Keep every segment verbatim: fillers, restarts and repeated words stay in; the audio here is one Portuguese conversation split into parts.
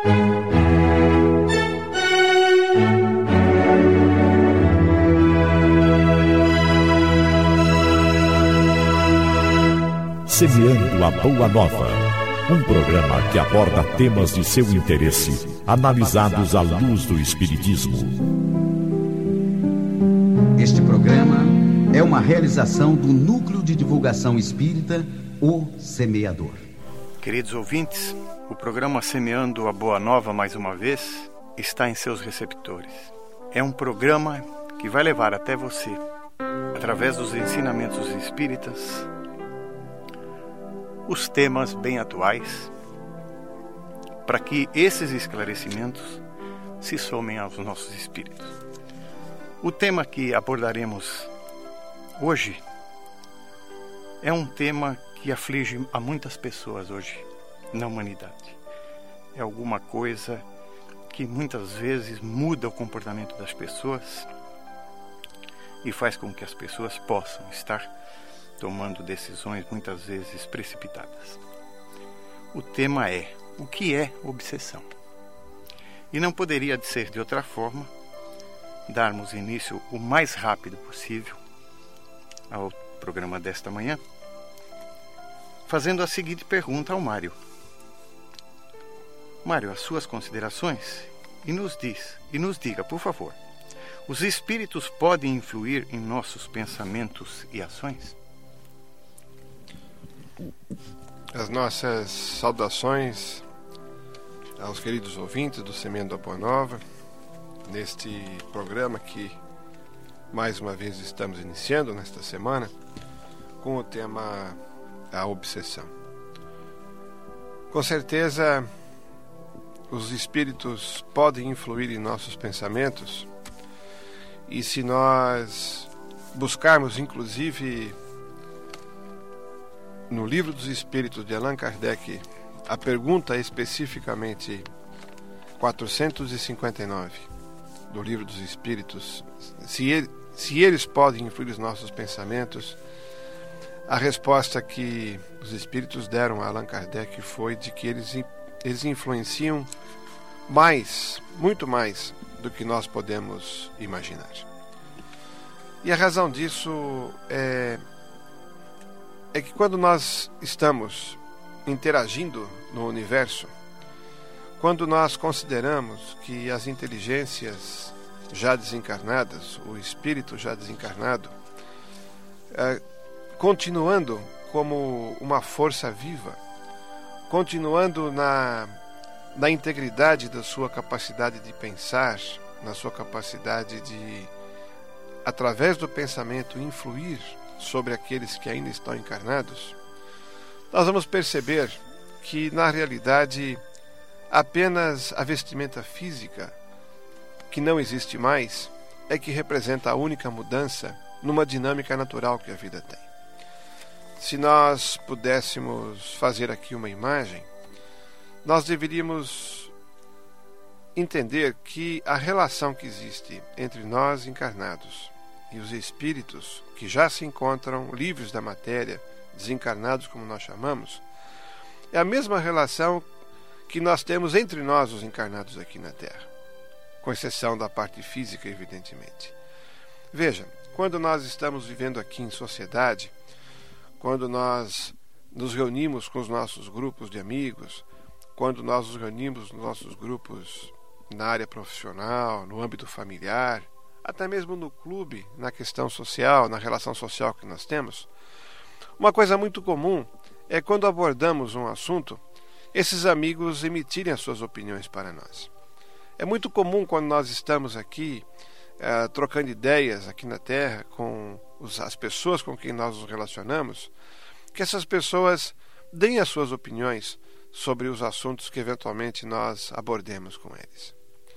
Semeando a Boa Nova, um programa que aborda temas de seu interesse, analisados à luz do Espiritismo. Este programa é uma realização do Núcleo de Divulgação Espírita, O Semeador. Queridos ouvintes, o programa Semeando a Boa Nova, mais uma vez, está em seus receptores. É um programa que vai levar até você, através dos ensinamentos espíritas, os temas bem atuais, para que esses esclarecimentos se somem aos nossos espíritos. O tema que abordaremos hoje é um tema que aflige a muitas pessoas hoje na humanidade. É alguma coisa que muitas vezes muda o comportamento das pessoas e faz com que as pessoas possam estar tomando decisões muitas vezes precipitadas. O tema é: o que é obsessão? E não poderia ser de outra forma darmos início o mais rápido possível ao programa desta manhã, fazendo a seguinte pergunta ao Mário. Mário, as suas considerações, e nos diz, e nos diga, por favor, os espíritos podem influir em nossos pensamentos e ações? As nossas saudações aos queridos ouvintes do Semeando a Boa Nova, neste programa que mais uma vez estamos iniciando nesta semana com o tema a obsessão. Com certeza, os espíritos podem influir em nossos pensamentos, e se nós buscarmos, inclusive, no Livro dos Espíritos de Allan Kardec, a pergunta especificamente quatrocentos e cinquenta e nove do Livro dos Espíritos, se, ele, se eles podem influir os nossos pensamentos, a resposta que os Espíritos deram a Allan Kardec foi de que eles, eles influenciam mais, muito mais do que nós podemos imaginar. E a razão disso é é que quando nós estamos interagindo no universo, quando nós consideramos que as inteligências já desencarnadas, o espírito já desencarnado, é, continuando como uma força viva, continuando na, na integridade da sua capacidade de pensar, na sua capacidade de, através do pensamento, influir sobre aqueles que ainda estão encarnados, nós vamos perceber que, na realidade, apenas a vestimenta física, que não existe mais, é que representa a única mudança numa dinâmica natural que a vida tem. Se nós pudéssemos fazer aqui uma imagem, nós deveríamos entender que a relação que existe entre nós encarnados e os espíritos que já se encontram livres da matéria, desencarnados como nós chamamos, é a mesma relação que nós temos entre nós, os encarnados aqui na Terra, com exceção da parte física, evidentemente. Veja, quando nós estamos vivendo aqui em sociedade, quando nós nos reunimos com os nossos grupos de amigos, quando nós nos reunimos nos nossos grupos na área profissional, no âmbito familiar, até mesmo no clube, na questão social, na relação social que nós temos, uma coisa muito comum é quando abordamos um assunto, esses amigos emitirem as suas opiniões para nós. É muito comum quando nós estamos aqui uh, trocando ideias aqui na Terra com os, as pessoas com quem nós nos relacionamos, que essas pessoas deem as suas opiniões sobre os assuntos que eventualmente nós abordemos com eles.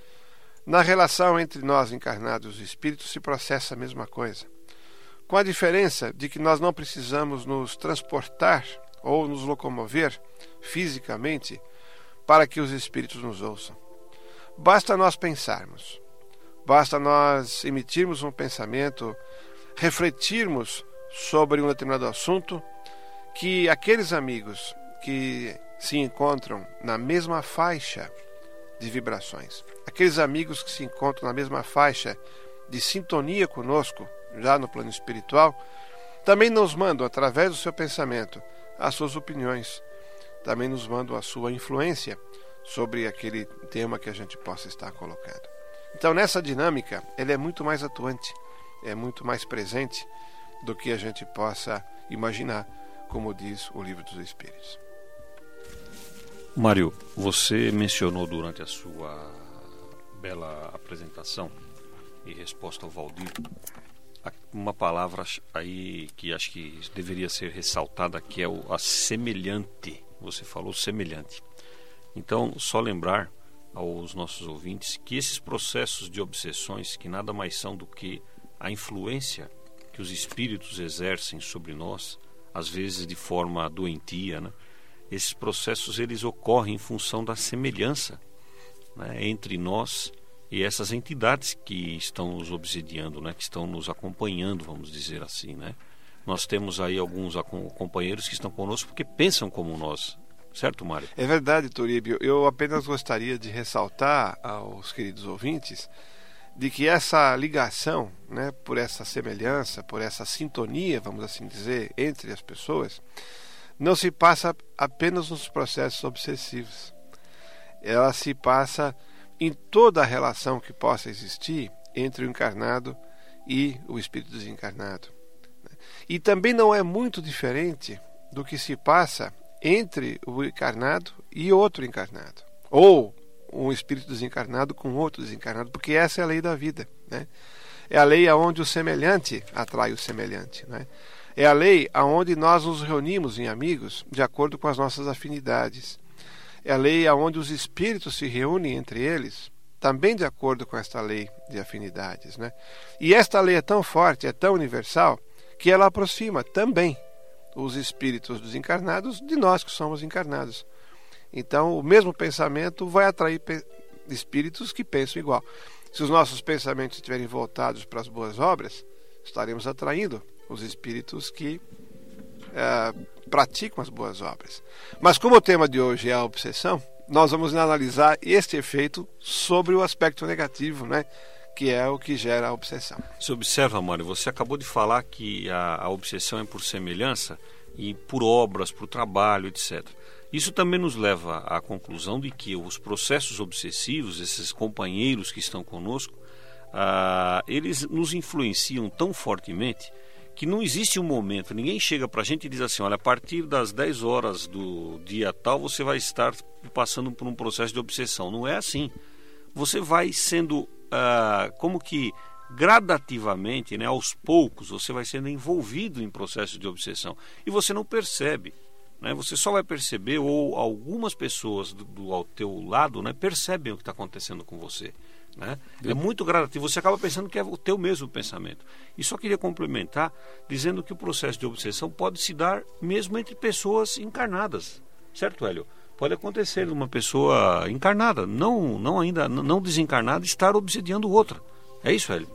Na relação entre nós encarnados e espíritos se processa a mesma coisa, com a diferença de que nós não precisamos nos transportar ou nos locomover fisicamente para que os espíritos nos ouçam. Basta nós pensarmos, basta nós emitirmos um pensamento, refletirmos sobre um determinado assunto, que aqueles amigos que se encontram na mesma faixa de vibrações. Aqueles amigos que se encontram na mesma faixa de sintonia conosco, já no plano espiritual, também nos mandam, através do seu pensamento, as suas opiniões. Também nos mandam a sua influência sobre aquele tema que a gente possa estar colocando. Então, nessa dinâmica, ele é muito mais atuante, é muito mais presente do que a gente possa imaginar, como diz o Livro dos Espíritos. Mário, você mencionou durante a sua bela apresentação e resposta ao Valdir uma palavra aí que acho que deveria ser ressaltada, que é o a semelhante. Você falou semelhante. Então, só lembrar aos nossos ouvintes que esses processos de obsessões, que nada mais são do que a influência que os espíritos exercem sobre nós, às vezes de forma doentia, né? Esses processos eles ocorrem em função da semelhança, né, entre nós e essas entidades que estão nos obsediando, né, que estão nos acompanhando, vamos dizer assim, né? Nós temos aí alguns companheiros que estão conosco porque pensam como nós, certo, Mário? É verdade, Toribio. Eu apenas gostaria de ressaltar aos queridos ouvintes de que essa ligação, né, por essa semelhança, por essa sintonia, vamos assim dizer, entre as pessoas, não se passa apenas nos processos obsessivos. Ela se passa em toda a relação que possa existir entre o encarnado e o espírito desencarnado. E também não é muito diferente do que se passa entre o encarnado e outro encarnado, ou um espírito desencarnado com outro desencarnado, porque essa é a lei da vida, né? É a lei onde o semelhante atrai o semelhante, né? É a lei onde nós nos reunimos em amigos de acordo com as nossas afinidades. É a lei onde os espíritos se reúnem entre eles, também de acordo com esta lei de afinidades, né? E esta lei é tão forte, é tão universal, que ela aproxima também os espíritos desencarnados de nós que somos encarnados. Então, o mesmo pensamento vai atrair pe- espíritos que pensam igual. Se os nossos pensamentos estiverem voltados para as boas obras, estaremos atraindo os espíritos que é, praticam as boas obras. Mas como o tema de hoje é a obsessão, nós vamos analisar este efeito sobre o aspecto negativo, né? Que é o que gera a obsessão. Você observa, Mário, você acabou de falar que a, a obsessão é por semelhança e por obras, por trabalho, etcétera. Isso também nos leva à conclusão de que os processos obsessivos, esses companheiros que estão conosco, ah, eles nos influenciam tão fortemente que não existe um momento, ninguém chega para a gente e diz assim, olha, a partir das dez horas do dia tal, você vai estar passando por um processo de obsessão. Não é assim. Você vai sendo, ah, como que gradativamente, né, aos poucos, você vai sendo envolvido em processos de obsessão. E você não percebe. Né? Você só vai perceber, ou algumas pessoas do, do, ao teu lado, né, percebem o que está acontecendo com você. Né? É muito gradativo, você acaba pensando que é o teu mesmo pensamento. E só queria complementar dizendo que o processo de obsessão pode se dar mesmo entre pessoas encarnadas, certo, Hélio? Pode acontecer numa pessoa encarnada, não, não ainda não desencarnada, estar obsediando outra. É isso, Hélio?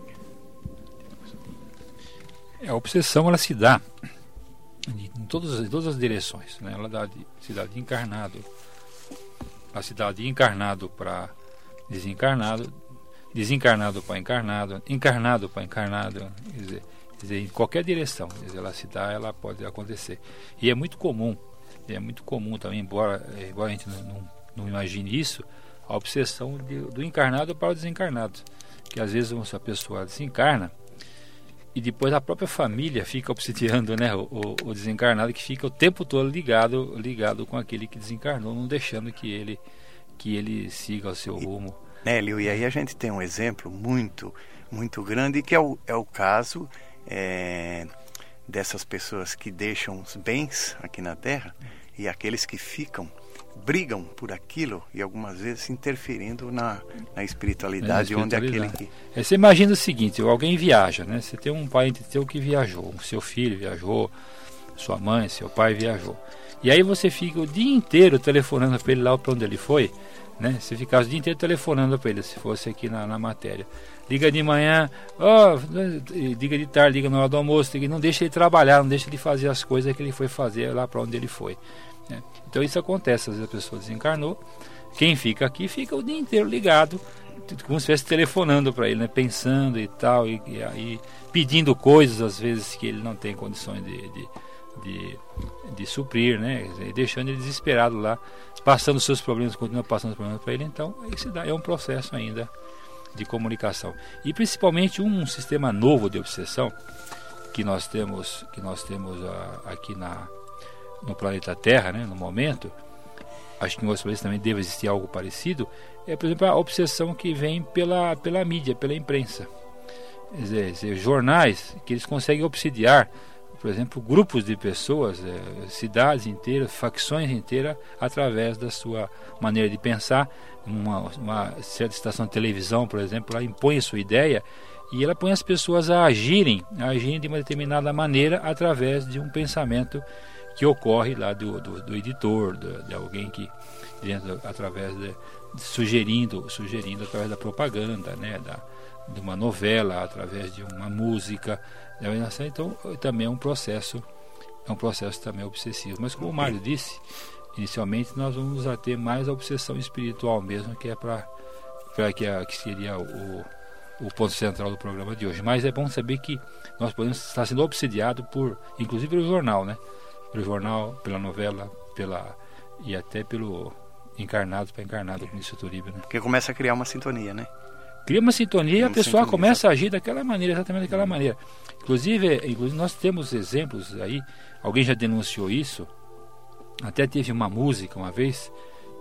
A obsessão ela se dá em todas, em todas as direções, né? Ela dá de, se dá de encarnado, a se dá de encarnado para desencarnado, desencarnado para encarnado, encarnado para encarnado, quer dizer, quer dizer, em qualquer direção, quer dizer, ela se dá, ela pode acontecer. E é muito comum, é muito comum também, embora, embora a gente não, não, não imagine isso, a obsessão de, do encarnado para o desencarnado, que às vezes a pessoa desencarna e depois a própria família fica obsediando, né, o, o, o desencarnado, que fica o tempo todo ligado, ligado com aquele que desencarnou, não deixando que ele, que ele siga o seu rumo. Nélio, e aí a gente tem um exemplo muito, muito grande, que é o, é o caso é, dessas pessoas que deixam os bens aqui na Terra e aqueles que ficam, brigam por aquilo e algumas vezes interferindo na, na, espiritualidade, na espiritualidade, onde aquele que... É, você imagina o seguinte, alguém viaja, né? Você tem um parente teu que viajou, seu filho viajou, sua mãe, seu pai viajou. E aí você fica o dia inteiro telefonando para ele lá para onde ele foi, né? Você ficava o dia inteiro telefonando para ele, se fosse aqui na, na matéria. Liga de manhã, oh, liga de tarde, liga na hora do almoço, liga, não deixa ele trabalhar, não deixa ele fazer as coisas que ele foi fazer lá para onde ele foi. né? Então isso acontece, às vezes a pessoa desencarnou, quem fica aqui fica o dia inteiro ligado, como se estivesse telefonando para ele, né? Pensando e tal, e, e, e pedindo coisas às vezes que ele não tem condições de, de, de, de suprir, né? E deixando ele desesperado lá, passando os seus problemas, continua passando os problemas para ele. Então esse é um processo ainda de comunicação. E principalmente um sistema novo de obsessão que nós temos, que nós temos uh, aqui na, no planeta Terra, né? No momento, acho que em outros países também deve existir algo parecido, é, por exemplo, a obsessão que vem pela, pela mídia, pela imprensa. Quer dizer, quer dizer, jornais que eles conseguem obsidiar, por exemplo, grupos de pessoas, é, cidades inteiras, facções inteiras, através da sua maneira de pensar. Uma, uma certa estação de televisão, por exemplo, ela impõe a sua ideia e ela põe as pessoas a agirem, a agirem de uma determinada maneira através de um pensamento que ocorre lá do, do, do editor, do, de alguém que, dentro, através de, de sugerindo, sugerindo através da propaganda, né, da, de uma novela, através de uma música, então também é um processo, é um processo também obsessivo. Mas como o Mário disse, inicialmente nós vamos a ter mais a obsessão espiritual mesmo, que é para que, a, que seria o, o ponto central do programa de hoje. Mas é bom saber que nós podemos estar sendo obsediados por, inclusive pelo jornal, né? Pelo jornal, pela novela, pela, e até pelo Encarnados para Encarnado, como disse o Toribio, né? Porque começa a criar uma sintonia, né? Cria uma sintonia e a pessoa sintonia, começa a agir daquela maneira, exatamente daquela maneira. Inclusive, inclusive, nós temos exemplos aí, alguém já denunciou isso, até teve uma música uma vez,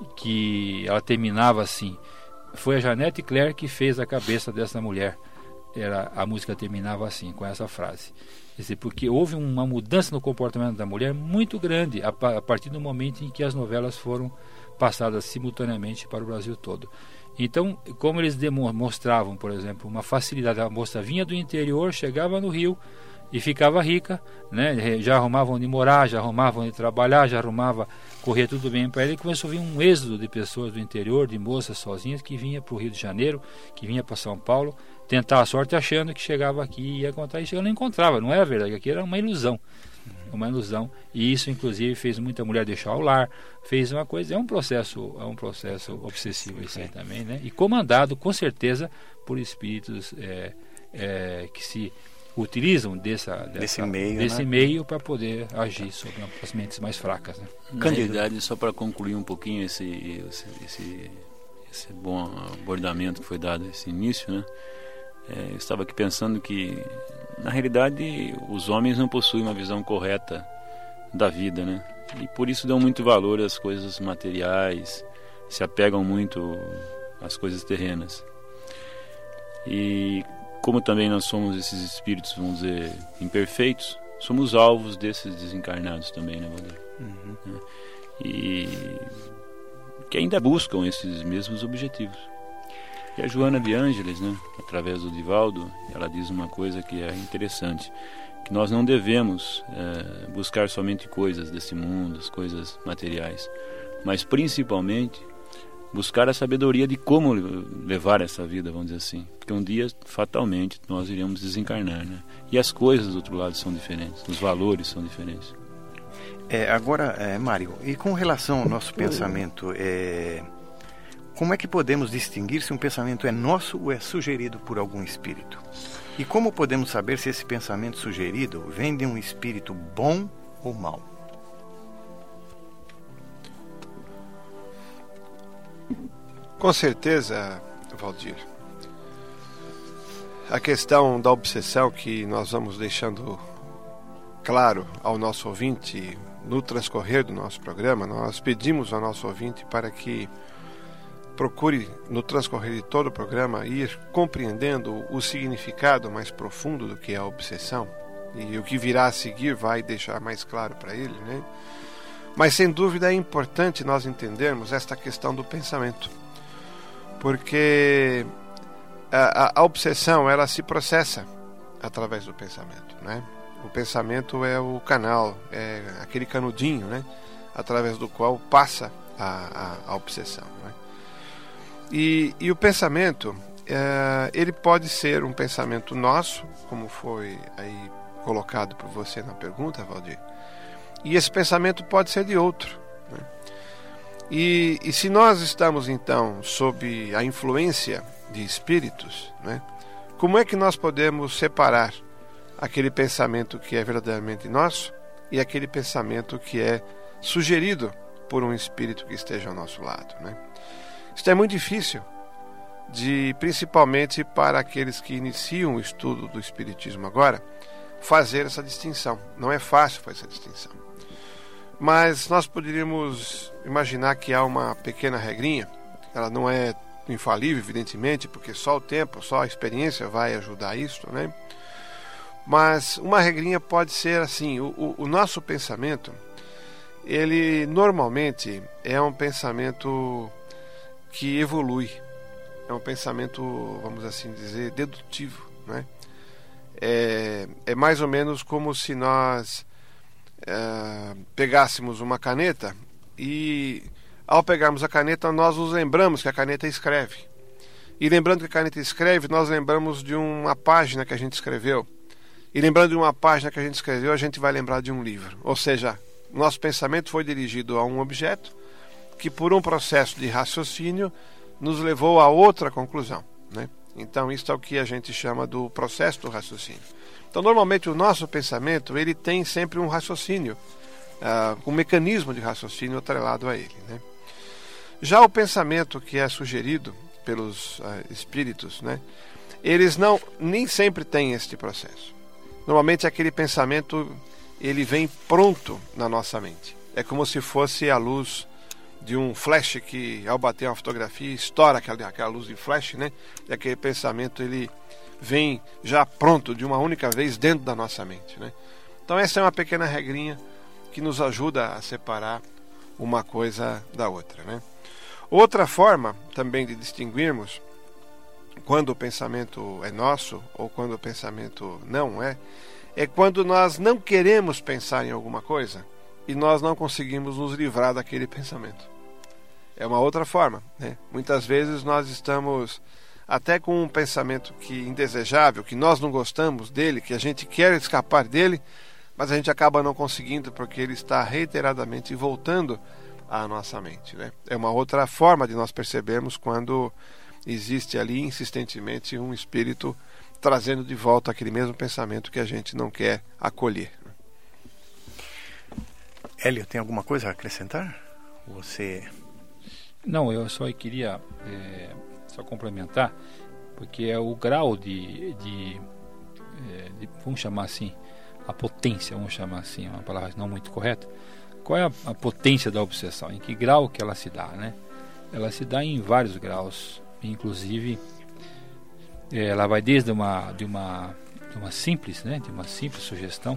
que ela terminava assim, foi a Janete Claire que fez a cabeça dessa mulher. Era, a música terminava assim, com essa frase. Quer dizer, porque houve uma mudança no comportamento da mulher muito grande, a, a partir do momento em que as novelas foram passadas simultaneamente para o Brasil todo. Então, como eles demonstravam, por exemplo, uma facilidade, a moça vinha do interior, chegava no Rio e ficava rica, né? Já arrumava onde morar, já arrumava onde trabalhar, já arrumava, corria tudo bem para ele, e começou a vir um êxodo de pessoas do interior, de moças sozinhas, que vinha para o Rio de Janeiro, que vinha para São Paulo, tentar a sorte achando que chegava aqui e ia encontrar, e chegando não encontrava, não era verdade, aqui era uma ilusão. Uma ilusão, e isso inclusive fez muita mulher deixar o lar, fez uma coisa, é um processo, é um processo obsessivo isso aí também, né? E comandado com certeza por espíritos é, é, que se utilizam dessa, dessa, desse meio, desse né? meio para poder agir sobre as mentes mais fracas, né? Na realidade, só para concluir um pouquinho esse, esse, esse, esse bom abordamento que foi dado esse início, né? É, eu estava aqui pensando que na realidade os homens não possuem uma visão correta da vida, né? E por isso dão muito valor às coisas materiais, se apegam muito às coisas terrenas. E como também nós somos esses espíritos, vamos dizer, imperfeitos, somos alvos desses desencarnados também, né, Valdir? Uhum. E que ainda buscam esses mesmos objetivos. E a Joana de Ângeles, né, através do Divaldo, ela diz uma coisa que é interessante, que nós não devemos é, buscar somente coisas desse mundo, as coisas materiais, mas principalmente buscar a sabedoria de como levar essa vida, vamos dizer assim, porque um dia fatalmente nós iremos desencarnar, né? E as coisas do outro lado são diferentes, os valores são diferentes. É, agora, é, Mário, e com relação ao nosso pensamento, é... como é que podemos distinguir se um pensamento é nosso ou é sugerido por algum espírito? E como podemos saber se esse pensamento sugerido vem de um espírito bom ou mau? Com certeza, Valdir. A questão da obsessão que nós vamos deixando claro ao nosso ouvinte no transcorrer do nosso programa, nós pedimos ao nosso ouvinte para que procure, no transcorrer de todo o programa, ir compreendendo o significado mais profundo do que é a obsessão. E o que virá a seguir vai deixar mais claro para ele, né? Mas, sem dúvida, é importante nós entendermos esta questão do pensamento. Porque a, a, a obsessão, ela se processa através do pensamento, né? O pensamento é o canal, é aquele canudinho, né? Através do qual passa a, a, a obsessão, né? E, e o pensamento, é, ele pode ser um pensamento nosso, como foi aí colocado por você na pergunta, Valdir. E esse pensamento pode ser de outro, né? E, e se nós estamos então sob a influência de espíritos, né, como é que nós podemos separar aquele pensamento que é verdadeiramente nosso e aquele pensamento que é sugerido por um espírito que esteja ao nosso lado, né? Isso é muito difícil, de, principalmente para aqueles que iniciam o estudo do espiritismo agora, fazer essa distinção. Não é fácil fazer essa distinção. Mas nós poderíamos imaginar que há uma pequena regrinha. Ela não é infalível, evidentemente, porque só o tempo, só a experiência vai ajudar isso, né? Mas uma regrinha pode ser assim: o, o, o nosso pensamento, ele normalmente é um pensamento que evolui, é um pensamento, vamos assim dizer, dedutivo, né? É, é mais ou menos como se nós é, pegássemos uma caneta e, ao pegarmos a caneta, nós nos lembramos que a caneta escreve. E lembrando que a caneta escreve, nós lembramos de uma página que a gente escreveu. E lembrando de uma página que a gente escreveu, a gente vai lembrar de um livro. Ou seja, nosso pensamento foi dirigido a um objeto que, por um processo de raciocínio, nos levou a outra conclusão, né? Então, isso é o que a gente chama do processo do raciocínio. Então, normalmente, o nosso pensamento, ele tem sempre um raciocínio, uh, um mecanismo de raciocínio atrelado a ele, né? Já o pensamento que é sugerido pelos uh, espíritos, né, eles não, nem sempre têm este processo. Normalmente, aquele pensamento, ele vem pronto na nossa mente. É como se fosse a luz de um flash que, ao bater uma fotografia, estoura aquela, aquela luz de flash, né? E aquele pensamento, ele vem já pronto de uma única vez dentro da nossa mente, né? Então essa é uma pequena regrinha que nos ajuda a separar uma coisa da outra, né? Outra forma também de distinguirmos quando o pensamento é nosso ou quando o pensamento não é, é quando nós não queremos pensar em alguma coisa e nós não conseguimos nos livrar daquele pensamento. É uma outra forma, né? Muitas vezes nós estamos até com um pensamento que indesejável, que nós não gostamos dele, que a gente quer escapar dele, mas a gente acaba não conseguindo porque ele está reiteradamente voltando à nossa mente, né? É uma outra forma de nós percebermos quando existe ali insistentemente um espírito trazendo de volta aquele mesmo pensamento que a gente não quer acolher. Hélio, tem alguma coisa a acrescentar? Você... Não, eu só queria é, só complementar, porque é o grau de, de, é, de, vamos chamar assim, a potência, vamos chamar assim, uma palavra não muito correta. Qual é a, a potência da obsessão? Em que grau que ela se dá, né? Ela se dá em vários graus, inclusive é, ela vai desde uma, de, uma, de uma simples, né, de uma simples sugestão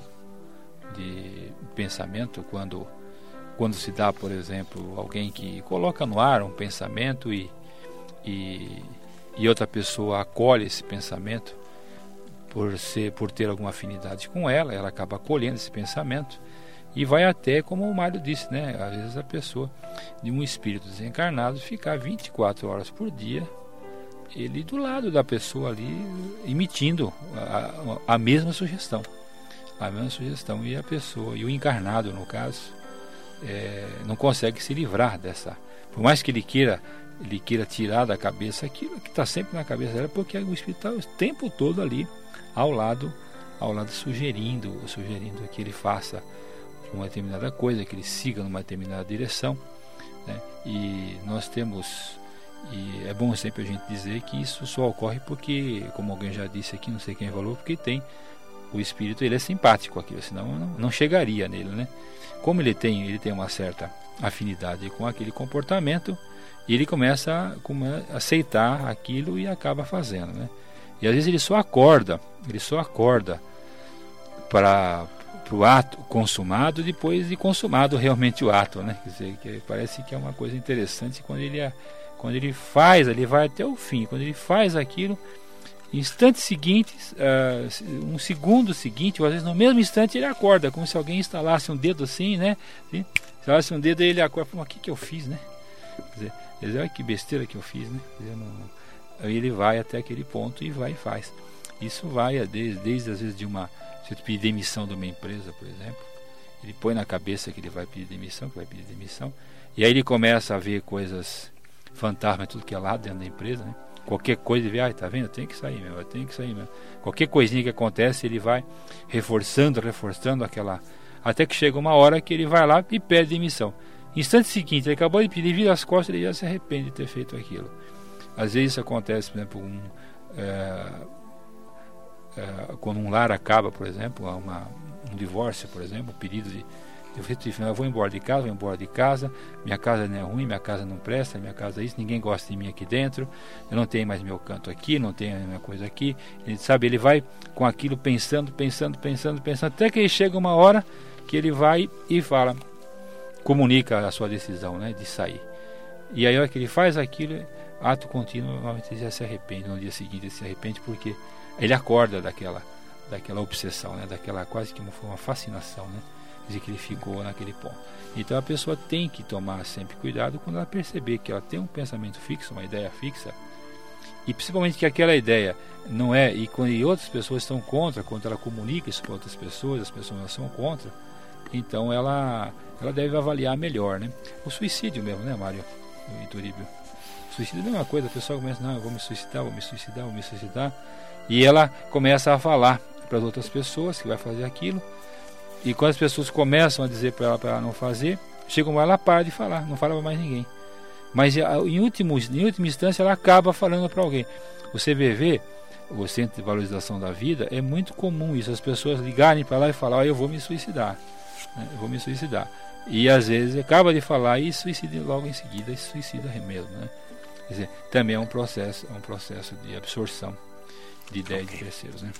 de pensamento, quando, quando se dá, por exemplo, alguém que coloca no ar um pensamento e, e, e outra pessoa acolhe esse pensamento por, ser, por ter alguma afinidade com ela, ela acaba acolhendo esse pensamento e vai até, como o Mário disse, né, às vezes a pessoa de um espírito desencarnado ficar vinte e quatro horas por dia ele do lado da pessoa ali emitindo a, a, a mesma sugestão a mesma sugestão e a pessoa, e o encarnado no caso, é, não consegue se livrar dessa, por mais que ele queira ele queira tirar da cabeça aquilo que está sempre na cabeça dela, porque o espírito está o tempo todo ali ao lado, ao lado sugerindo, sugerindo que ele faça uma determinada coisa, que ele siga numa determinada direção, né? E nós temos, e é bom sempre a gente dizer que isso só ocorre porque, como alguém já disse aqui, não sei quem falou, porque tem o espírito, ele é simpático aquilo, senão não, não chegaria nele, né? Como ele tem, ele tem uma certa afinidade com aquele comportamento, ele começa a, a aceitar aquilo e acaba fazendo, né? E às vezes ele só acorda, ele só acorda para o ato consumado depois de consumado realmente o ato, né? Quer dizer, que parece que é uma coisa interessante quando ele, quando ele faz, ele vai até o fim, quando ele faz aquilo, instantes seguintes, uh, um segundo seguinte, ou às vezes no mesmo instante ele acorda, como se alguém instalasse um dedo assim, né? Assim, instalasse um dedo e ele acorda, fala, o que que eu fiz, né? Quer dizer, quer dizer, olha que besteira que eu fiz, né? Quer dizer, não... Aí ele vai até aquele ponto e vai e faz. Isso vai desde, desde às vezes de uma, você pedir demissão de uma empresa, por exemplo, ele põe na cabeça que ele vai pedir demissão, que vai pedir demissão, e aí ele começa a ver coisas fantasmas, tudo que é lá dentro da empresa, né? Qualquer coisa ele vê, ah, tá vendo, tem que sair mesmo, tem que sair mesmo. Qualquer coisinha que acontece, ele vai reforçando, reforçando aquela, até que chega uma hora que ele vai lá e pede demissão. Instante seguinte, ele acabou de pedir, vira as costas, ele já se arrepende de ter feito aquilo. Às vezes isso acontece, por exemplo, um, é, é, quando um lar acaba, por exemplo, uma, um divórcio, por exemplo, um pedido de eu eu vou embora de casa, vou embora de casa, minha casa não é ruim, minha casa não presta, minha casa é isso, ninguém gosta de mim aqui dentro, eu não tenho mais meu canto aqui, não tenho a minha coisa aqui. Ele sabe, ele vai com aquilo pensando, pensando, pensando, pensando, até que ele chega uma hora que ele vai e fala, comunica a sua decisão, né, de sair. E aí a hora que ele faz aquilo, ato contínuo, normalmente ele já se arrepende, no dia seguinte ele se arrepende porque ele acorda daquela, daquela obsessão, né, daquela quase que uma, uma fascinação, né, de que ele ficou naquele ponto. Então a pessoa tem que tomar sempre cuidado quando ela perceber que ela tem um pensamento fixo, uma ideia fixa, e principalmente que aquela ideia não é, e quando e outras pessoas estão contra, quando ela comunica isso para outras pessoas, as pessoas não são contra, então ela, ela deve avaliar melhor, né? O suicídio mesmo, né, Mário e Turíbio? O suicídio é a mesma coisa, a pessoa começa, não, eu vou me suicidar, vou me suicidar, vou me suicidar, e ela começa a falar para as outras pessoas que vai fazer aquilo. E quando as pessoas começam a dizer para ela, para ela não fazer, chega uma hora ela para de falar, não fala para mais ninguém. Mas em, último, em última instância ela acaba falando para alguém. O C V V, o Centro de Valorização da Vida, é muito comum isso, as pessoas ligarem para lá e falar, oh, eu vou me suicidar, né? Eu vou me suicidar. E às vezes acaba de falar e suicida logo em seguida, e suicida mesmo, né? Quer dizer, também é um processo, é um processo de absorção de ideias okay. de terceiros, né?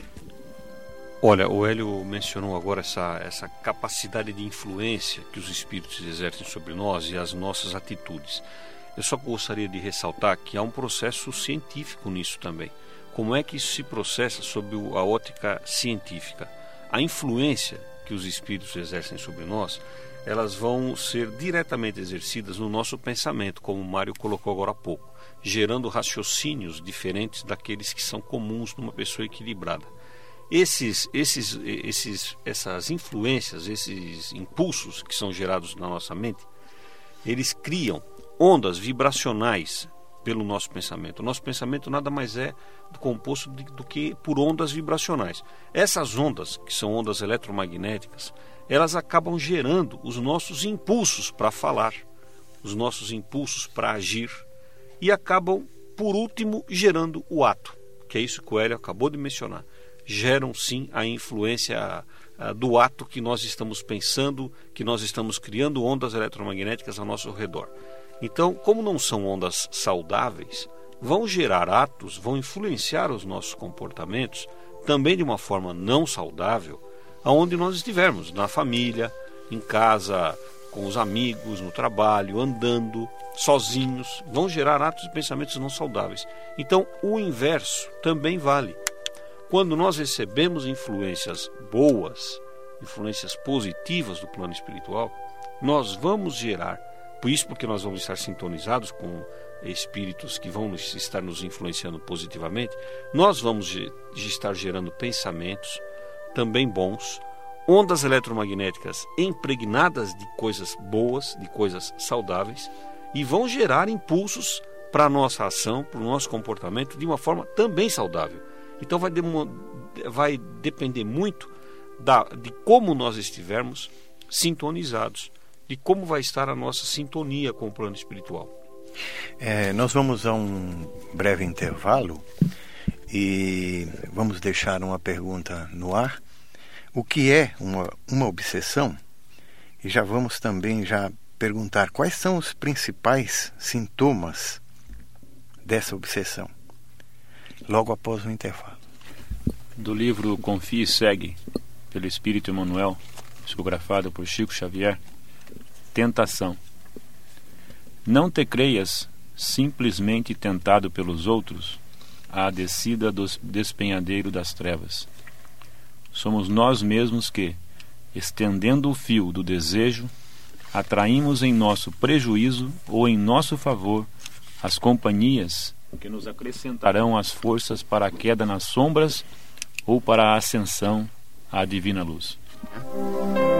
Olha, o Hélio mencionou agora essa, essa capacidade de influência que os espíritos exercem sobre nós e as nossas atitudes. Eu só gostaria de ressaltar que há um processo científico nisso também. Como é que isso se processa sob a ótica científica? A influência que os espíritos exercem sobre nós, elas vão ser diretamente exercidas no nosso pensamento, como o Mário colocou agora há pouco, gerando raciocínios diferentes daqueles que são comuns numa pessoa equilibrada. Esses, esses, esses, essas influências, esses impulsos que são gerados na nossa mente, eles criam ondas vibracionais pelo nosso pensamento. O nosso pensamento nada mais é composto de, do que por ondas vibracionais. Essas ondas, que são ondas eletromagnéticas, elas acabam gerando os nossos impulsos para falar, os nossos impulsos para agir, e acabam, por último, gerando o ato, que é isso que o Hélio acabou de mencionar. Geram sim a influência a, do ato que nós estamos pensando, que nós estamos criando ondas eletromagnéticas ao nosso redor. Então, como não são ondas saudáveis, vão gerar atos, vão influenciar os nossos comportamentos, também de uma forma não saudável, aonde nós estivermos, na família, em casa, com os amigos, no trabalho, andando, sozinhos, vão gerar atos e pensamentos não saudáveis. Então, o inverso também vale. Quando nós recebemos influências boas, influências positivas do plano espiritual, nós vamos gerar, por isso porque nós vamos estar sintonizados com espíritos que vão estar nos influenciando positivamente, nós vamos estar gerando pensamentos também bons, ondas eletromagnéticas impregnadas de coisas boas, de coisas saudáveis, e vão gerar impulsos para a nossa ação, para o nosso comportamento de uma forma também saudável. Então vai, vai depender muito da, de como nós estivermos sintonizados, de como vai estar a nossa sintonia com o plano espiritual. É, nós vamos a um breve intervalo e vamos deixar uma pergunta no ar. O que é uma, uma obsessão? E já vamos também já perguntar quais são os principais sintomas dessa obsessão. Logo após o intervalo. Do livro Confie e Segue, pelo Espírito Emmanuel, psicografado por Chico Xavier, tentação. Não te creias simplesmente tentado pelos outros à descida do despenhadeiro das trevas. Somos nós mesmos que, estendendo o fio do desejo, atraímos em nosso prejuízo ou em nosso favor as companhias que nos acrescentarão as forças para a queda nas sombras ou para a ascensão à divina luz.